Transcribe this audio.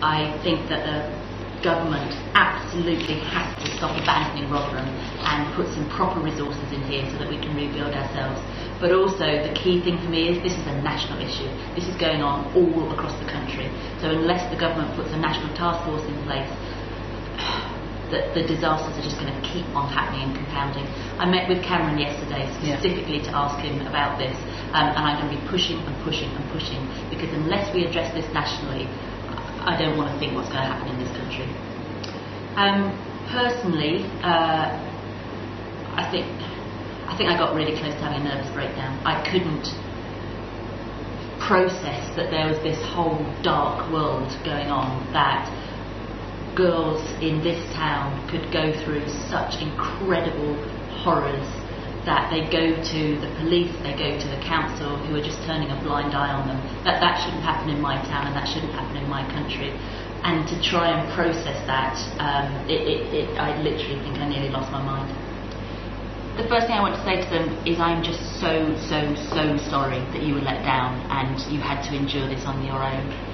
I think that the government absolutely has to stop abandoning Rotherham and put some proper resources in here so that we can rebuild ourselves. But also the key thing for me is this is a national issue. This is going on all across the country. So unless the government puts a national task force in place, the disasters are just going to keep on happening and compounding. I met with Cameron yesterday specifically to ask him about this, and I'm going to be pushing and pushing and pushing, because unless we address this nationally, I don't want to think what's going to happen in this country. Personally, I think I got really close to having a nervous breakdown. I couldn't process that there was this whole dark world going on, that girls in this town could go through such incredible horrors, that they go to the police, they go to the council, who are just turning a blind eye on them. That shouldn't happen in my town, and that shouldn't happen in my country. And to try and process that, I literally think I nearly lost my mind. The first thing I want to say to them is I'm just so sorry that you were let down and you had to endure this on your own.